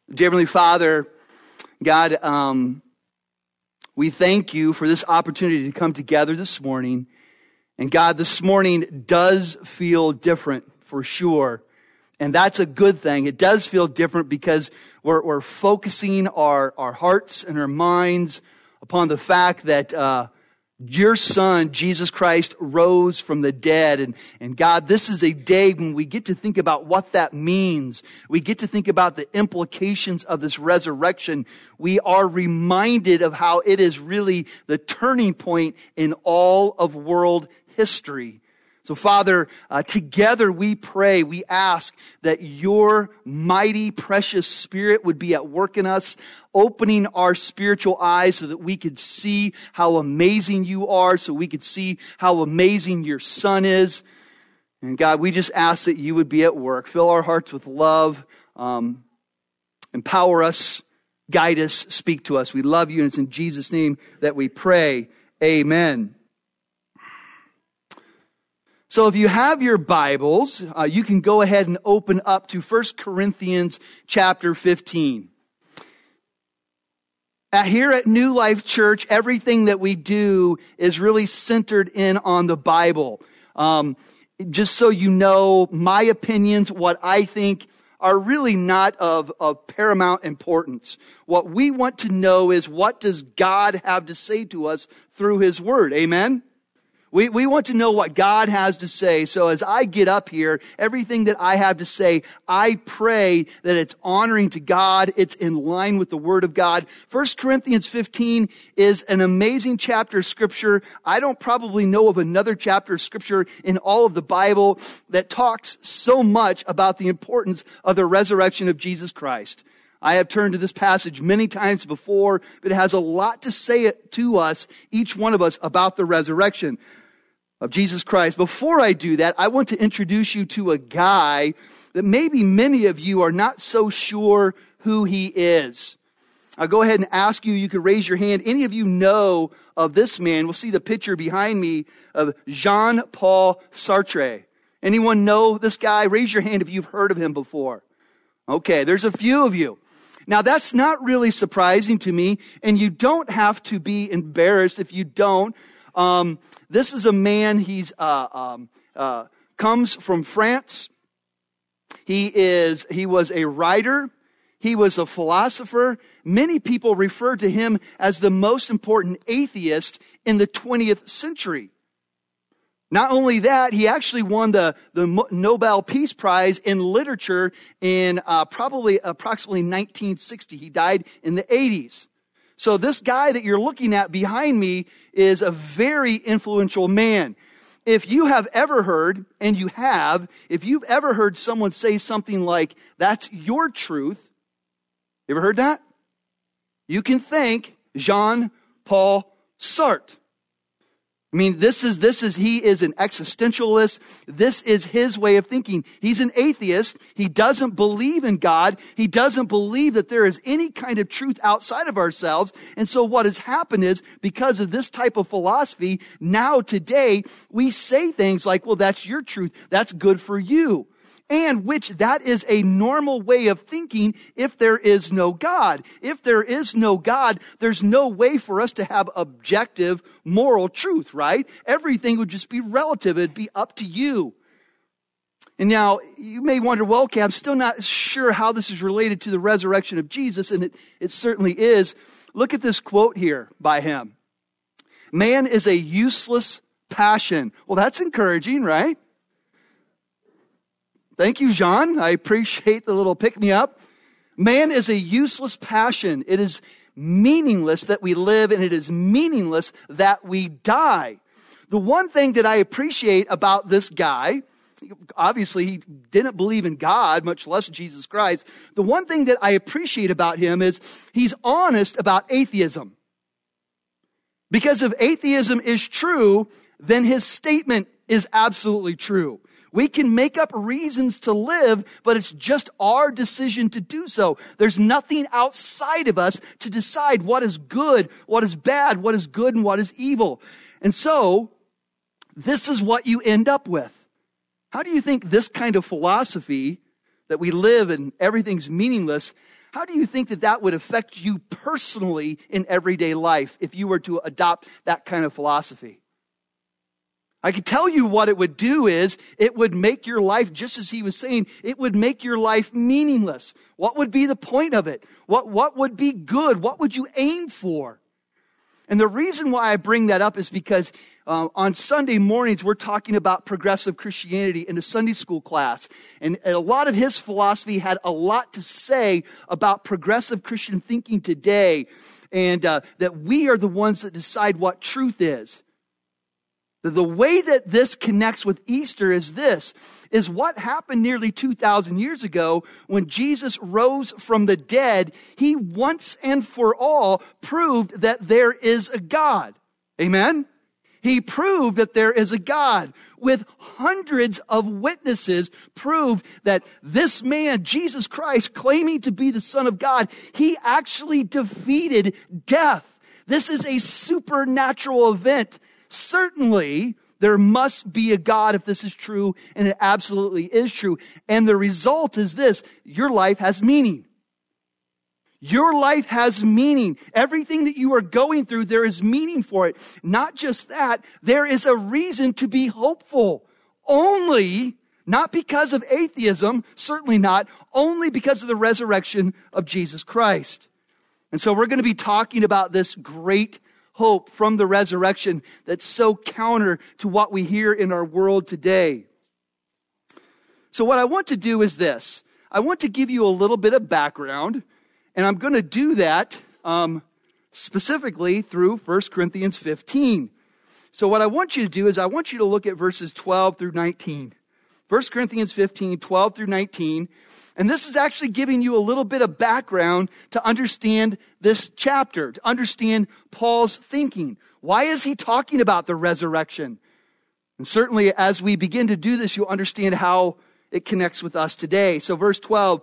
Dear Heavenly Father, God, we thank you for this opportunity to come together this morning. And God, this morning does feel different for sure. And that's a good thing. It does feel different because we're focusing our hearts and our minds upon the fact that your Son, Jesus Christ, rose from the dead. And God, this is a day when we get to think about what that means. We get to think about the implications of this resurrection. We are reminded of how it is really the turning point in all of world history. So Father, together we pray, we ask that your mighty, precious Spirit would be at work in us, opening our spiritual eyes so that we could see how amazing you are, so we could see how amazing your Son is. And God, we just ask that you would be at work. Fill our hearts with love, empower us, guide us, speak to us. We love you, and it's in Jesus' name that we pray. Amen. So if you have your Bibles, you can go ahead and open up to 1 Corinthians chapter 15. Here at New Life Church, everything that we do is really centered in on the Bible. Just so you know, my opinions, what I think, are really not of paramount importance. What we want to know is, what does God have to say to us through His Word? Amen? We want to know what God has to say. So as I get up here, everything that I have to say, I pray that it's honoring to God. It's in line with the Word of God. 1 Corinthians 15 is an amazing chapter of Scripture. I don't probably know of another chapter of Scripture in all of the Bible that talks so much about the importance of the resurrection of Jesus Christ. I have turned to this passage many times before, but it has a lot to say to us, each one of us, about the resurrection of Jesus Christ. Before I do that, I want to introduce you to a guy that maybe many of you are not so sure who he is. I'll go ahead and ask you, you can raise your hand. Any of you know of this man? We'll see the picture behind me of Jean-Paul Sartre. Anyone know this guy? Raise your hand if you've heard of him before. Okay, there's a few of you. Now, that's not really surprising to me, and you don't have to be embarrassed if you don't. This is a man, he's comes from France. He was a writer. He was a philosopher. Many people refer to him as the most important atheist in the 20th century. Not only that, he actually won the Nobel Peace Prize in literature in approximately 1960. He died in the 80s. So this guy that you're looking at behind me is a very influential man. If you have ever heard, and you have, if you've ever heard someone say something like, "That's your truth," you ever heard that? You can thank Jean-Paul Sartre. I mean, he is an existentialist. This is his way of thinking. He's an atheist. He doesn't believe in God. He doesn't believe that there is any kind of truth outside of ourselves. And so what has happened is, because of this type of philosophy, now today, we say things like, well, that's your truth. That's good for you. And which that is a normal way of thinking if there is no God. If there is no God, there's no way for us to have objective moral truth, right? Everything would just be relative. It'd be up to you. And now you may wonder, well, okay, I'm still not sure how this is related to the resurrection of Jesus, and it certainly is. Look at this quote here by him. "Man is a useless passion." Well, that's encouraging, right? Thank you, Jean. I appreciate the little pick-me-up. "Man is a useless passion. It is meaningless that we live, and it is meaningless that we die." The one thing that I appreciate about this guy, obviously he didn't believe in God, much less Jesus Christ. The one thing that I appreciate about him is he's honest about atheism. Because if atheism is true, then his statement is absolutely true. We can make up reasons to live, but it's just our decision to do so. There's nothing outside of us to decide what is good, what is bad, what is good, and what is evil. And so, this is what you end up with. How do you think this kind of philosophy, that we live and everything's meaningless, how do you think that that would affect you personally in everyday life if you were to adopt that kind of philosophy? I can tell you what it would do is it would make your life, just as he was saying, it would make your life meaningless. What would be the point of it? What would be good? What would you aim for? And the reason why I bring that up is because on Sunday mornings, we're talking about progressive Christianity in a Sunday school class. And a lot of his philosophy had a lot to say about progressive Christian thinking today, and that we are the ones that decide what truth is. The way that this connects with Easter is this, is what happened nearly 2,000 years ago when Jesus rose from the dead. He once and for all proved that there is a God. Amen? He proved that there is a God with hundreds of witnesses proved that this man, Jesus Christ, claiming to be the Son of God, he actually defeated death. This is a supernatural event. Certainly, there must be a God if this is true, and it absolutely is true. And the result is this: your life has meaning. Your life has meaning. Everything that you are going through, there is meaning for it. Not just that, there is a reason to be hopeful. Only, not because of atheism, certainly not, only because of the resurrection of Jesus Christ. And so we're going to be talking about this great hope from the resurrection that's so counter to what we hear in our world today. So what I want to do is this. I want to give you a little bit of background, and I'm going to do that specifically through 1 Corinthians 15. So what I want you to do is I want you to look at verses 12 through 19. 1 Corinthians 15, 12 through 19. And this is actually giving you a little bit of background to understand this chapter, to understand Paul's thinking. Why is he talking about the resurrection? And certainly as we begin to do this, you'll understand how it connects with us today. So verse 12,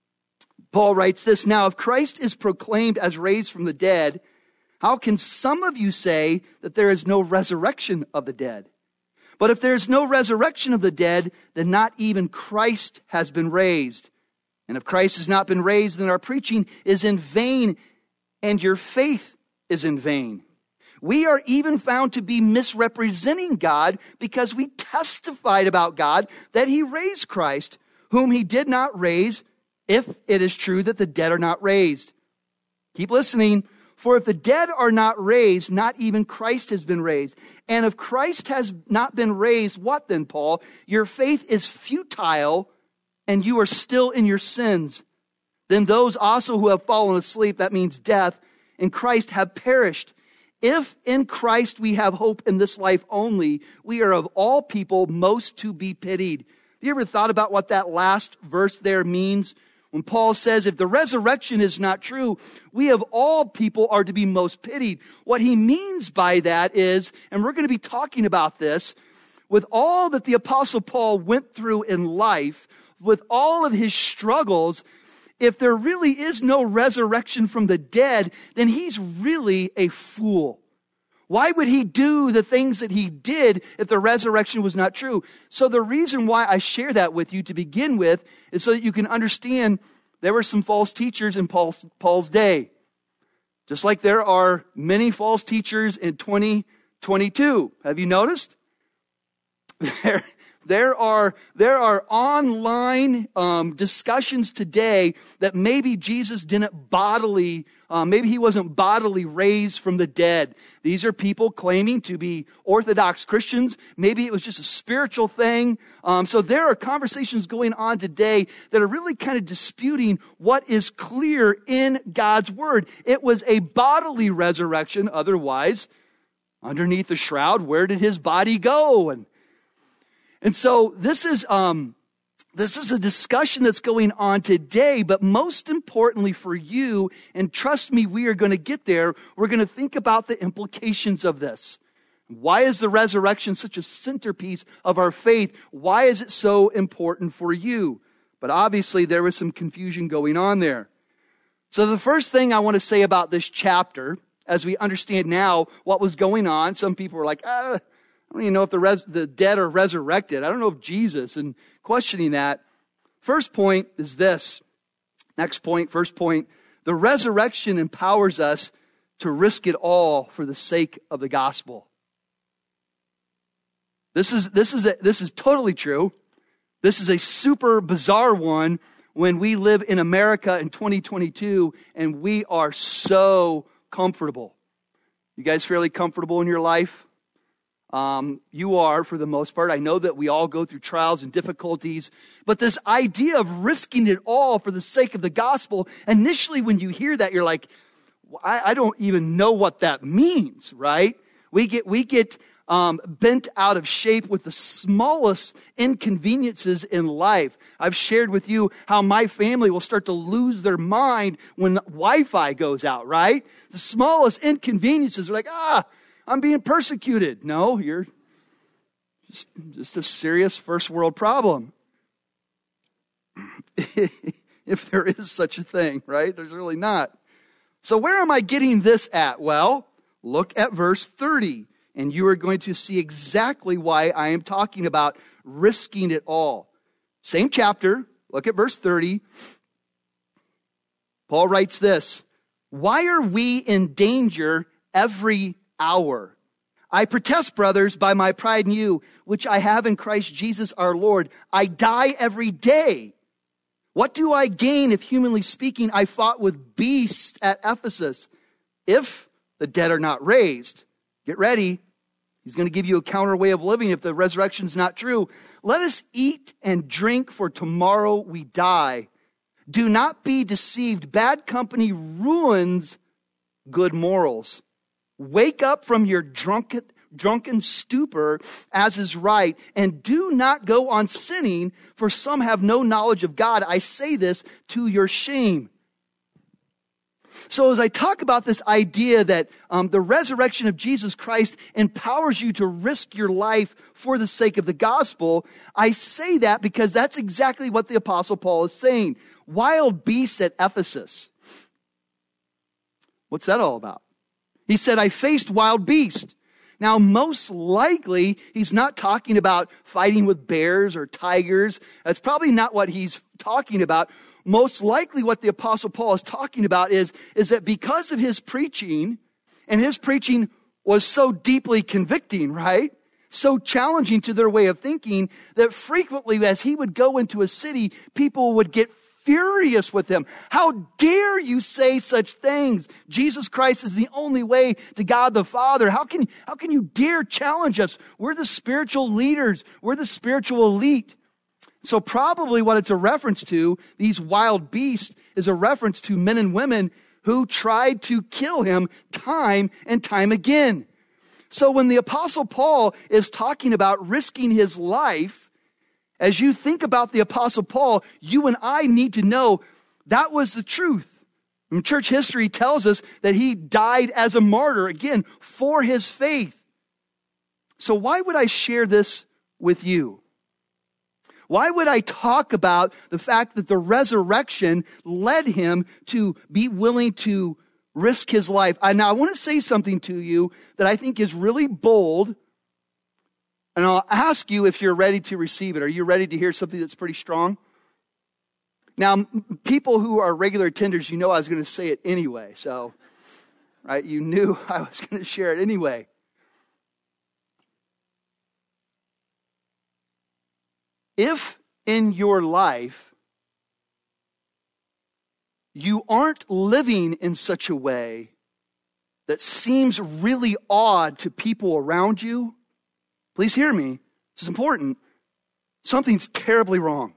Paul writes this: "Now if Christ is proclaimed as raised from the dead, how can some of you say that there is no resurrection of the dead? But if there is no resurrection of the dead, then not even Christ has been raised. And if Christ has not been raised, then our preaching is in vain, and your faith is in vain. We are even found to be misrepresenting God because we testified about God that he raised Christ, whom he did not raise, if it is true that the dead are not raised." Keep listening. "For if the dead are not raised, not even Christ has been raised. And if Christ has not been raised, what then, Paul? Your faith is futile, and you are still in your sins. Then those also who have fallen asleep," that means death, "in Christ have perished. If in Christ we have hope in this life only, we are of all people most to be pitied." Have you ever thought about what that last verse there means? When Paul says, if the resurrection is not true, we of all people are to be most pitied. What he means by that is, and we're going to be talking about this, with all that the Apostle Paul went through in life, with all of his struggles, if there really is no resurrection from the dead, then he's really a fool. Why would he do the things that he did if the resurrection was not true? So the reason why I share that with you to begin with is so that you can understand there were some false teachers in Paul's day. Just like there are many false teachers in 2022. Have you noticed? There are online discussions today that maybe Jesus didn't bodily, maybe he wasn't bodily raised from the dead. These are people claiming to be Orthodox Christians. Maybe it was just a spiritual thing. So there are conversations going on today that are really kind of disputing what is clear in God's word. It was a bodily resurrection. Otherwise, underneath the shroud, where did his body go? And so this is a discussion that's going on today, but most importantly for you, and trust me, we are going to get there, we're going to think about the implications of this. Why is the resurrection such a centerpiece of our faith? Why is it so important for you? But obviously there was some confusion going on there. So the first thing I want to say about this chapter, as we understand now what was going on, some people were like, I don't even know if the dead are resurrected. I don't know if Jesus, and questioning that. First point is this. Next point, first point, the resurrection empowers us to risk it all for the sake of the gospel. This is totally true. This is a super bizarre one when we live in America in 2022 and we are so comfortable. You guys fairly comfortable in your life? You are, for the most part. I know that we all go through trials and difficulties, but this idea of risking it all for the sake of the gospel, initially when you hear that, you're like, I don't even know what that means, right? We get bent out of shape with the smallest inconveniences in life. I've shared with you how my family will start to lose their mind when Wi-Fi goes out, right? The smallest inconveniences are like, I'm being persecuted. No, you're just a serious first world problem. If there is such a thing, right? There's really not. So where am I getting this at? Well, look at verse 30, and you are going to see exactly why I am talking about risking it all. Same chapter, look at verse 30. Paul writes this, "Why are we in danger every hour? I protest, brothers, by my pride in you, which I have in Christ Jesus our Lord. I die every day. What do I gain if, humanly speaking, I fought with beasts at Ephesus? If the dead are not raised," get ready, he's going to give you a counter way of living if the resurrection is not true. "Let us eat and drink, for tomorrow we die. Do not be deceived. Bad company ruins good morals. Wake up from your drunken stupor, as is right, and do not go on sinning, for some have no knowledge of God. I say this to your shame." So as I talk about this idea that the resurrection of Jesus Christ empowers you to risk your life for the sake of the gospel, I say that because that's exactly what the Apostle Paul is saying. Wild beasts at Ephesus. What's that all about? He said, I faced wild beasts. Now, most likely, he's not talking about fighting with bears or tigers. That's probably not what he's talking about. Most likely what the Apostle Paul is talking about is that because of his preaching, and his preaching was so deeply convicting, right? So challenging to their way of thinking, that frequently as he would go into a city, people would get furious with him. How dare you say such things? Jesus Christ is the only way to God the Father. How can you dare challenge us? We're the spiritual leaders. We're the spiritual elite. So probably what it's a reference to, these wild beasts, is a reference to men and women who tried to kill him time and time again. So when the Apostle Paul is talking about risking his life, as you think about the Apostle Paul, you and I need to know that was the truth. And church history tells us that he died as a martyr, again, for his faith. So why would I share this with you? Why would I talk about the fact that the resurrection led him to be willing to risk his life? Now, I want to say something to you that I think is really bold. And I'll ask you if you're ready to receive it. Are you ready to hear something that's pretty strong? Now, people who are regular attenders, you know I was going to say it anyway. So, right, you knew I was going to share it anyway. If in your life you aren't living in such a way that seems really odd to people around you, please hear me. This is important. Something's terribly wrong.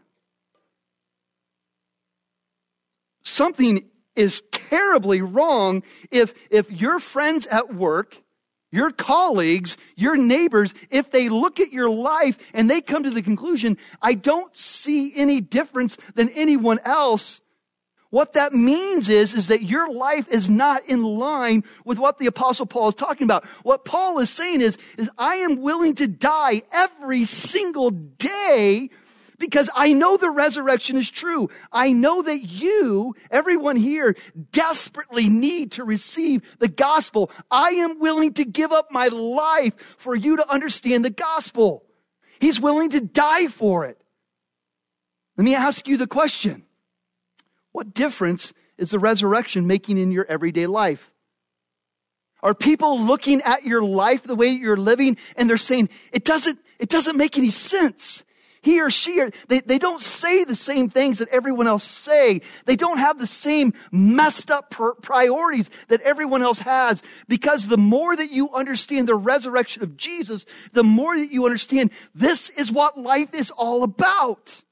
Something is terribly wrong if your friends at work, your colleagues, your neighbors, if they look at your life and they come to the conclusion, I don't see any difference than anyone else. What that means is that your life is not in line with what the Apostle Paul is talking about. What Paul is saying is I am willing to die every single day because I know the resurrection is true. I know that you, everyone here, desperately need to receive the gospel. I am willing to give up my life for you to understand the gospel. He's willing to die for it. Let me ask you the question. What difference is the resurrection making in your everyday life? Are people looking at your life, the way you're living, and they're saying, it doesn't make any sense? He or she, they don't say the same things that everyone else say. They don't have the same messed up priorities that everyone else has. Because the more that you understand the resurrection of Jesus, the more that you understand this is what life is all about.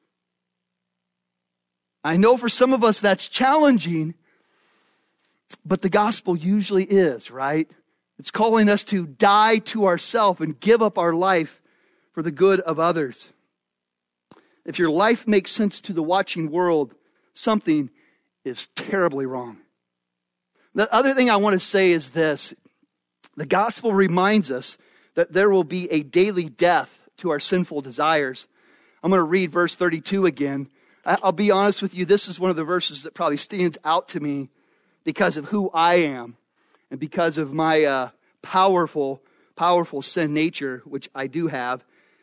I know for some of us that's challenging, but the gospel usually is, right? It's calling us to die to ourselves and give up our life for the good of others. If your life makes sense to the watching world, something is terribly wrong. The other thing I want to say is this. The gospel reminds us that there will be a daily death to our sinful desires. I'm going to read verse 32 again. I'll be honest with you, this is one of the verses that probably stands out to me because of who I am and because of my powerful sin nature, which I do have.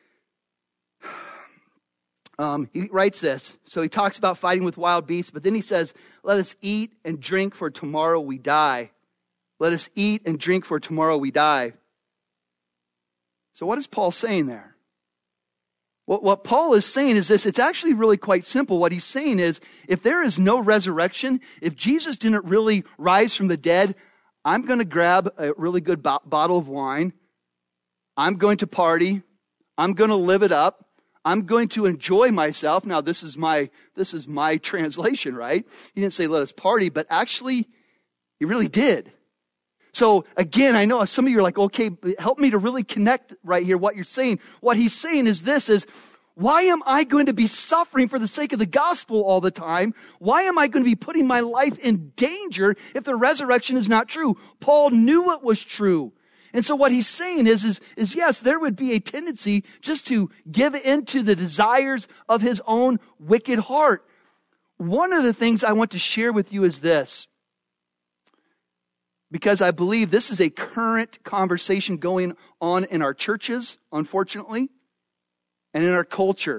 He writes this. So he talks about fighting with wild beasts, but then he says, let us eat and drink, for tomorrow we die. Let us eat and drink, for tomorrow we die. So what is Paul saying there? What Paul is saying is this. It's actually really quite simple. What he's saying is, if there is no resurrection, if Jesus didn't really rise from the dead, I'm going to grab a really good bottle of wine. I'm going to party. I'm going to live it up. I'm going to enjoy myself. Now, this is my translation, right? He didn't say let us party, but actually, he really did. So again, I know some of you are like, okay, help me to really connect right here what you're saying. What he's saying is this, is why am I going to be suffering for the sake of the gospel all the time? Why am I going to be putting my life in danger if the resurrection is not true? Paul knew it was true. And so what he's saying is yes, there would be a tendency just to give in to the desires of his own wicked heart. One of the things I want to share with you is this, because I believe this is a current conversation going on in our churches, unfortunately, and in our culture.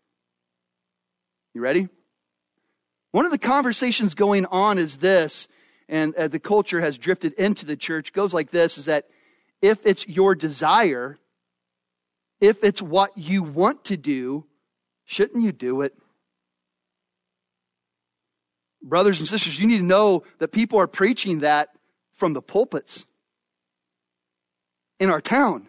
You ready? One of the conversations going on is this, and the culture has drifted into the church, goes like this, is that if it's your desire, if it's what you want to do, shouldn't you do it? Brothers and sisters, you need to know that people are preaching that from the pulpits in our town.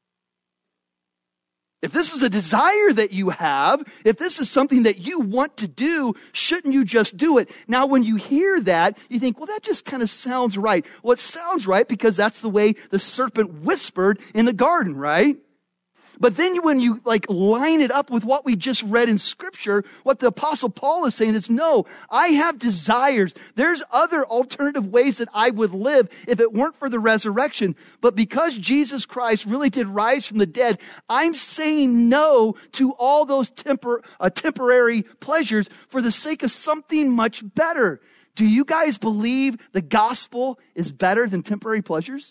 If this is a desire that you have, if this is something that you want to do, shouldn't you just do it? Now, when you hear that, you think, well, that just kind of sounds right. Well, it sounds right because that's the way the serpent whispered in the garden, right? But then when you line it up with what we just read in Scripture, what the Apostle Paul is saying is, no, I have desires. There's other alternative ways that I would live if it weren't for the resurrection. But because Jesus Christ really did rise from the dead, I'm saying no to all those temporary pleasures for the sake of something much better. Do you guys believe the gospel is better than temporary pleasures?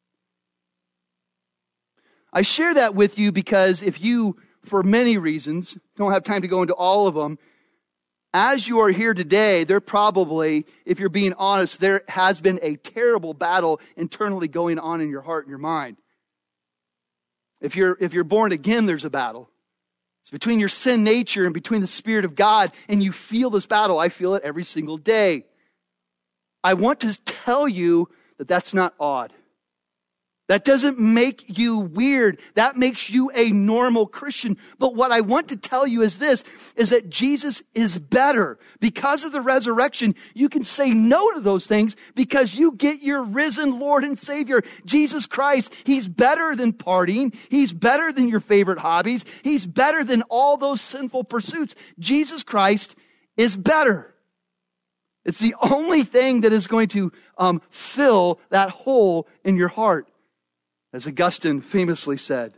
I share that with you because if you, for many reasons, don't have time to go into all of them, as you are here today, there probably, if you're being honest, there has been a terrible battle internally going on in your heart and your mind. If you're born again, there's a battle. It's between your sin nature and between the Spirit of God, and you feel this battle. I feel it every single day. I want to tell you that that's not odd. That doesn't make you weird. That makes you a normal Christian. But what I want to tell you is this, is that Jesus is better. Because of the resurrection, you can say no to those things because you get your risen Lord and Savior, Jesus Christ. He's better than partying. He's better than your favorite hobbies. He's better than all those sinful pursuits. Jesus Christ is better. It's the only thing that is going to fill that hole in your heart. As Augustine famously said,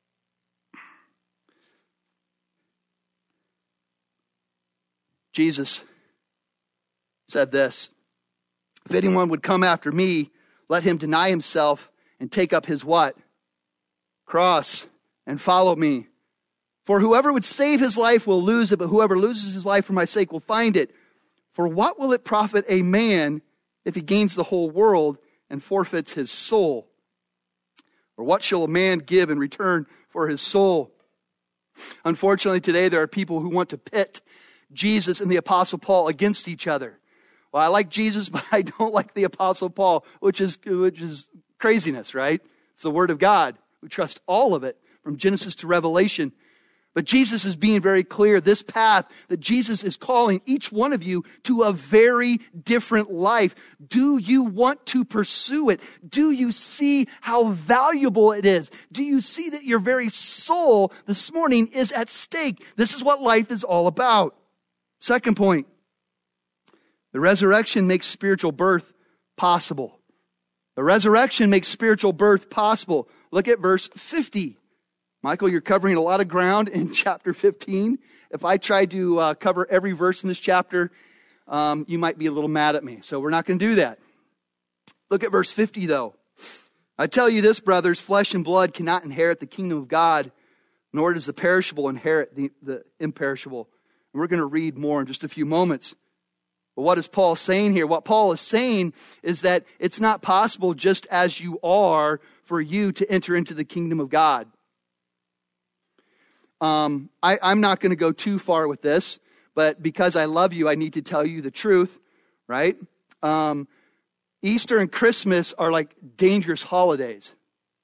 Jesus said this, if anyone would come after me, let him deny himself and take up his what? Cross and follow me. For whoever would save his life will lose it, but whoever loses his life for my sake will find it. For what will it profit a man if he gains the whole world and forfeits his soul? Or what shall a man give in return for his soul? Unfortunately, today there are people who want to pit Jesus and the Apostle Paul against each other. Well, I like Jesus, but I don't like the Apostle Paul, which is craziness, right? It's the Word of God. We trust all of it from Genesis to Revelation. But Jesus is being very clear. This path that Jesus is calling each one of you to a very different life. Do you want to pursue it? Do you see how valuable it is? Do you see that your very soul this morning is at stake? This is what life is all about. Second point, the resurrection makes spiritual birth possible. The resurrection makes spiritual birth possible. Look at verse 50. Michael, you're covering a lot of ground in chapter 15. If I tried to cover every verse in this chapter, you might be a little mad at me. So we're not going to do that. Look at verse 50, though. I tell you this, brothers, flesh and blood cannot inherit the kingdom of God, nor does the perishable inherit the imperishable. And we're going to read more in just a few moments. But what is Paul saying here? What Paul is saying is that it's not possible just as you are for you to enter into the kingdom of God. I'm not going to go too far with this, but because I love you, I need to tell you the truth, right? Easter and Christmas are like dangerous holidays.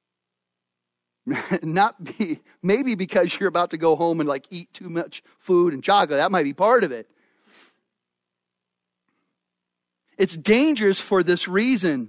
Maybe because you're about to go home and like eat too much food and chocolate. That might be part of it. It's dangerous for this reason,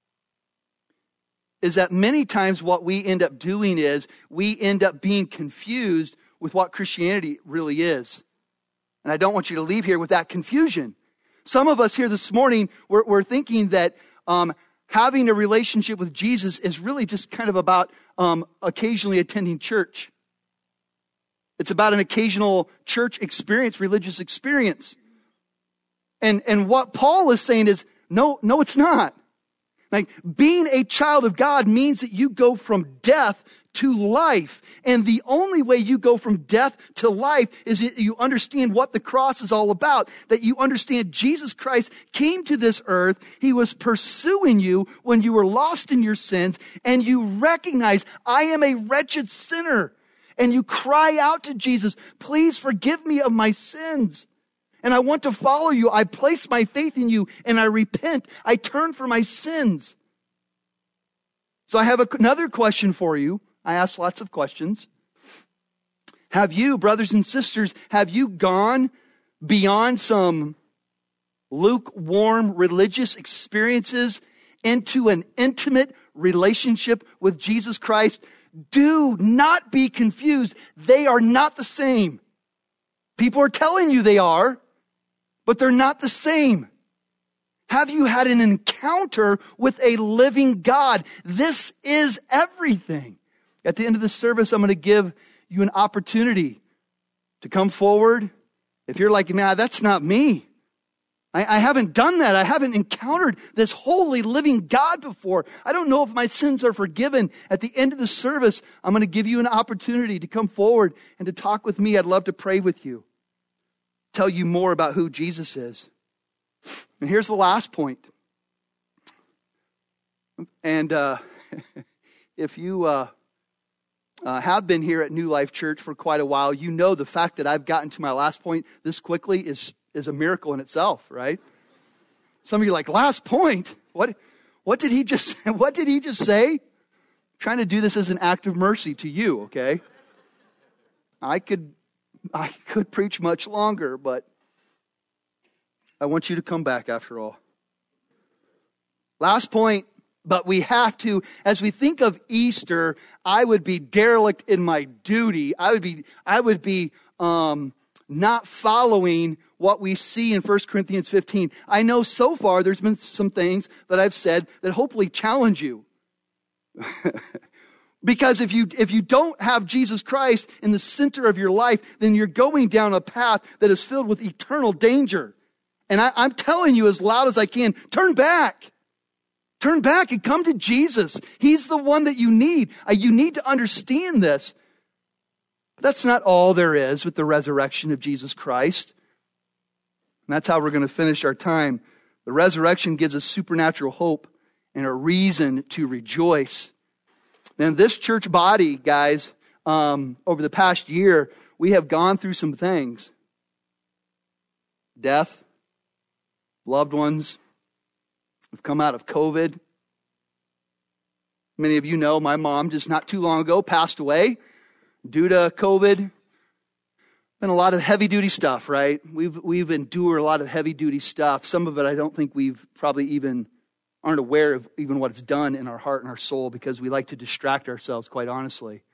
is that many times what we end up doing is we end up being confused with what Christianity really is. And I don't want you to leave here with that confusion. Some of us here this morning, we're thinking that having a relationship with Jesus is really just kind of about occasionally attending church. It's about an occasional church experience, religious experience. And what Paul is saying is, no, it's not. Like, being a child of God means that you go from death to life. And the only way you go from death to life is that you understand what the cross is all about. That you understand Jesus Christ came to this earth. He was pursuing you when you were lost in your sins. And you recognize, I am a wretched sinner. And you cry out to Jesus, please forgive me of my sins. And I want to follow you. I place my faith in you and I repent. I turn from my sins. So I have another question for you. I ask lots of questions. Have you, brothers and sisters, have you gone beyond some lukewarm religious experiences into an intimate relationship with Jesus Christ? Do not be confused. They are not the same. People are telling you they are, but they're not the same. Have you had an encounter with a living God? This is everything. At the end of the service, I'm going to give you an opportunity to come forward. If you're like, nah, that's not me. I haven't done that. I haven't encountered this holy living God before. I don't know if my sins are forgiven. At the end of the service, I'm going to give you an opportunity to come forward and to talk with me. I'd love to pray with you. Tell you more about who Jesus is. And here's the last point. And if you have been here at New Life Church for quite a while, you know the fact that I've gotten to my last point this quickly is a miracle in itself, right? Some of you are like, last point? What did he just say? I'm trying to do this as an act of mercy to you, okay? I could preach much longer, but I want you to come back after all. Last point, but we have to, as we think of Easter, I would be derelict in my duty. I would be not following what we see in 1 Corinthians 15. I know so far there's been some things that I've said that hopefully challenge you. Because if you don't have Jesus Christ in the center of your life, then you're going down a path that is filled with eternal danger. And I'm telling you as loud as I can, turn back. Turn back and come to Jesus. He's the one that you need. You need to understand this. But that's not all there is with the resurrection of Jesus Christ. And that's how we're going to finish our time. The resurrection gives us supernatural hope and a reason to rejoice. And this church body, guys, over the past year, we have gone through some things. Death, loved ones. We've come out of COVID. Many of you know my mom just not too long ago passed away due to COVID. Been a lot of heavy-duty stuff, right? We've endured a lot of heavy-duty stuff. Some of it I don't think we've probably even aren't aware of even what it's done in our heart and our soul because we like to distract ourselves, quite honestly.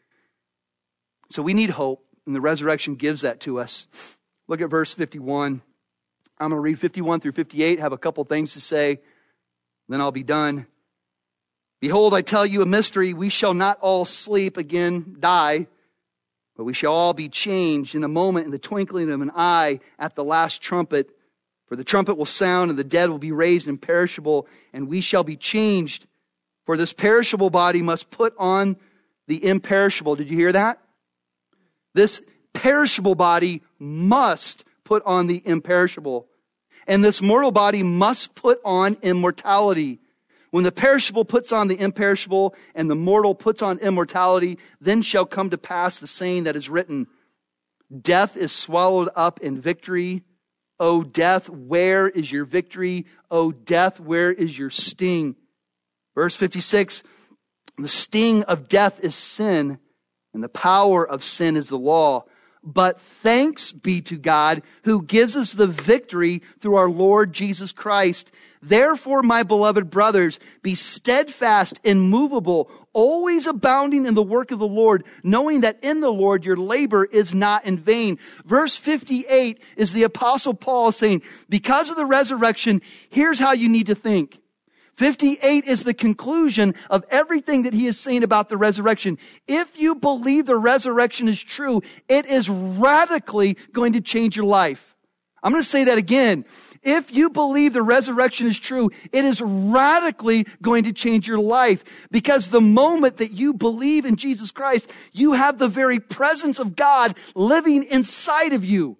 So we need hope, and the resurrection gives that to us. Look at verse 51. I'm going to read 51 through 58, have a couple things to say, then I'll be done. Behold, I tell you a mystery. We shall not all sleep again, die, but we shall all be changed in a moment, in the twinkling of an eye, at the last trumpet. For the trumpet will sound, and the dead will be raised imperishable, and we shall be changed. For this perishable body must put on the imperishable. Did you hear that? This perishable body must put on the imperishable. And this mortal body must put on immortality. When the perishable puts on the imperishable and the mortal puts on immortality, then shall come to pass the saying that is written, death is swallowed up in victory. O death, where is your victory? O death, where is your sting? Verse 56, the sting of death is sin, and the power of sin is the law. But thanks be to God who gives us the victory through our Lord Jesus Christ. Therefore, my beloved brothers, be steadfast, immovable, always abounding in the work of the Lord, knowing that in the Lord your labor is not in vain. Verse 58 is the Apostle Paul saying, because of the resurrection, here's how you need to think. 58 is the conclusion of everything that he is saying about the resurrection. If you believe the resurrection is true, it is radically going to change your life. I'm going to say that again. If you believe the resurrection is true, it is radically going to change your life. Because the moment that you believe in Jesus Christ, you have the very presence of God living inside of you.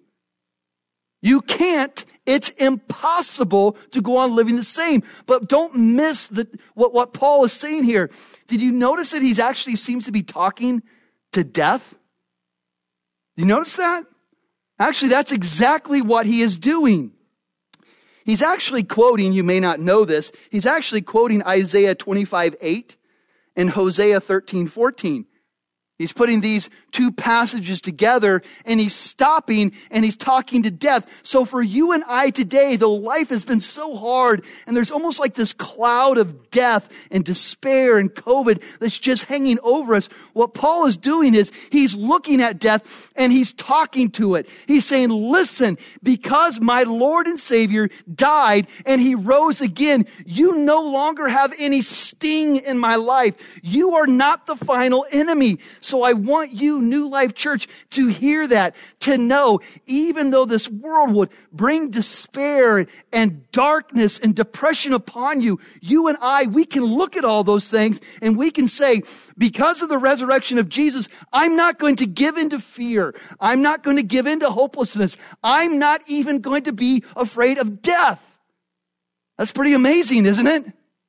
It's impossible to go on living the same. But don't miss what Paul is saying here. Did you notice that he actually seems to be talking to death? Did you notice that? Actually, that's exactly what he is doing. He's actually quoting, you may not know this, he's actually quoting Isaiah 25:8 and Hosea 13:14. He's putting these two passages together and he's stopping and he's talking to death. So for you and I today, though life has been so hard and there's almost like this cloud of death and despair and COVID that's just hanging over us, what Paul is doing is he's looking at death and he's talking to it. He's saying, listen, because my Lord and Savior died and he rose again, you no longer have any sting in my life. You are not the final enemy. So I want you, New Life Church, to hear that, to know, even though this world would bring despair and darkness and depression upon you, you and I, we can look at all those things and we can say, because of the resurrection of Jesus, I'm not going to give in to fear. I'm not going to give in to hopelessness. I'm not even going to be afraid of death. That's pretty amazing, isn't it?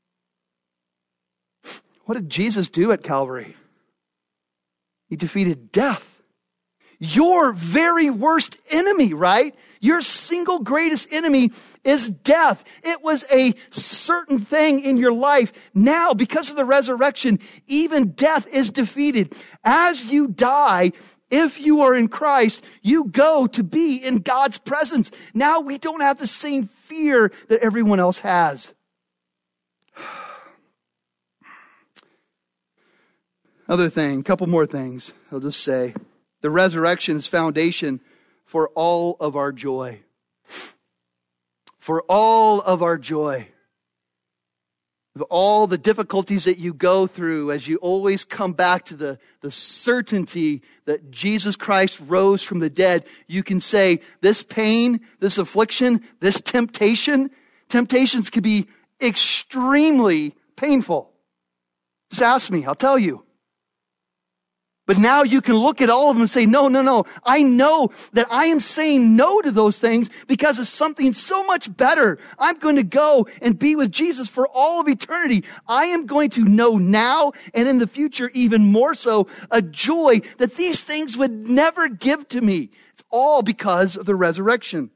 What did Jesus do at Calvary? He defeated death. Your very worst enemy, right? Your single greatest enemy is death. It was a certain thing in your life. Now, because of the resurrection, even death is defeated. As you die, if you are in Christ, you go to be in God's presence. Now we don't have the same fear that everyone else has. Other thing, couple more things I'll just say. The resurrection is foundation for all of our joy. For all of our joy. Of all the difficulties that you go through as you always come back to the certainty that Jesus Christ rose from the dead, you can say, this pain, this affliction, this temptations can be extremely painful. Just ask me, I'll tell you. But now you can look at all of them and say, no. I know that I am saying no to those things because of something so much better. I'm going to go and be with Jesus for all of eternity. I am going to know now and in the future even more so a joy that these things would never give to me. It's all because of the resurrection.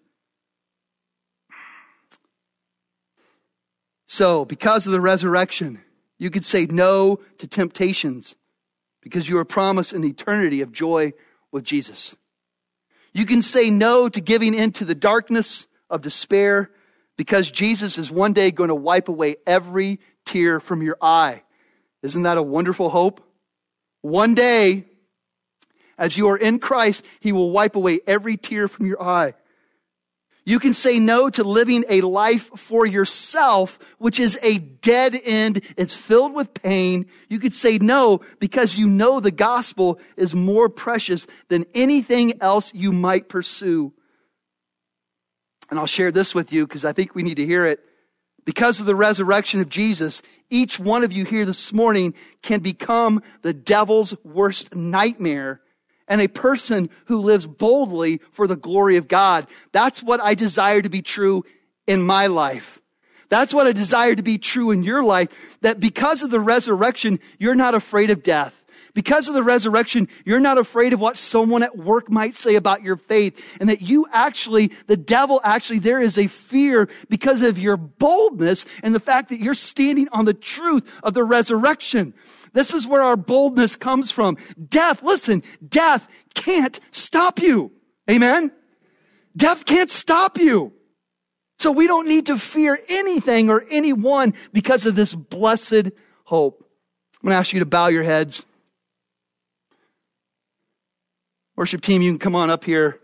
So, because of the resurrection, you could say no to temptations because you are promised an eternity of joy with Jesus. You can say no to giving into the darkness of despair because Jesus is one day going to wipe away every tear from your eye. Isn't that a wonderful hope? One day, as you are in Christ, He will wipe away every tear from your eye. You can say no to living a life for yourself, which is a dead end. It's filled with pain. You could say no because you know the gospel is more precious than anything else you might pursue. And I'll share this with you because I think we need to hear it. Because of the resurrection of Jesus, each one of you here this morning can become the devil's worst nightmare and a person who lives boldly for the glory of God. That's what I desire to be true in my life. That's what I desire to be true in your life, that because of the resurrection, you're not afraid of death. Because of the resurrection, you're not afraid of what someone at work might say about your faith, and that the devil there is a fear because of your boldness and the fact that you're standing on the truth of the resurrection. This is where our boldness comes from. Death can't stop you. Amen? Death can't stop you. So we don't need to fear anything or anyone because of this blessed hope. I'm going to ask you to bow your heads. Worship team, you can come on up here.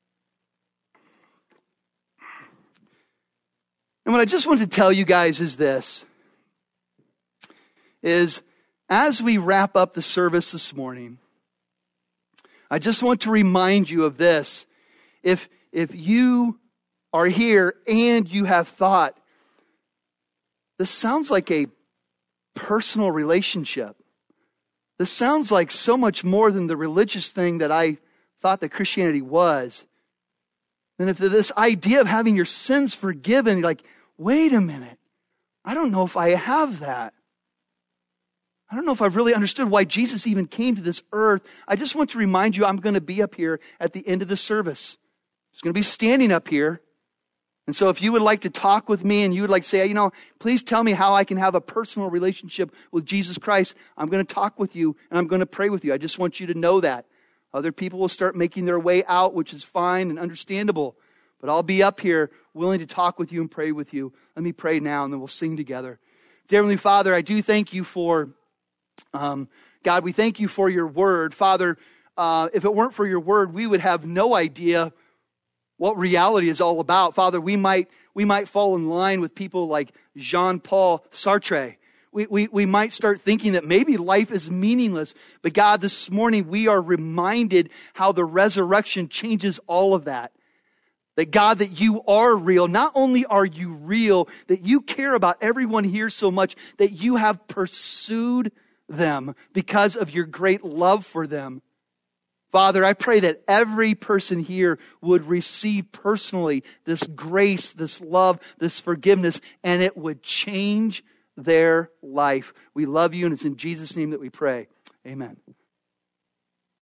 And what I just want to tell you guys is this, as we wrap up the service this morning, I just want to remind you of this. If you are here and you have thought, this sounds like a personal relationship. This sounds like so much more than the religious thing that I thought that Christianity was. And if this idea of having your sins forgiven, you're like, wait a minute, I don't know if I have that. I don't know if I've really understood why Jesus even came to this earth. I just want to remind you, I'm going to be up here at the end of the service. I'm going to be standing up here. And so if you would like to talk with me and you would like to say, please tell me how I can have a personal relationship with Jesus Christ, I'm going to talk with you and I'm going to pray with you. I just want you to know that. Other people will start making their way out, which is fine and understandable. But I'll be up here willing to talk with you and pray with you. Let me pray now and then we'll sing together. Dear Heavenly Father, I do thank you for God, we thank you for your word. Father, if it weren't for your word, we would have no idea what reality is all about. Father, we might fall in line with people like Jean-Paul Sartre. We might start thinking that maybe life is meaningless. But God, this morning we are reminded how the resurrection changes all of that. That God, that you are real. Not only are you real, that you care about everyone here so much that you have pursued them because of your great love for them. Father, I pray that every person here would receive personally this grace, this love, this forgiveness, and it would change their life. We love you, and it's in Jesus' name that we pray. Amen.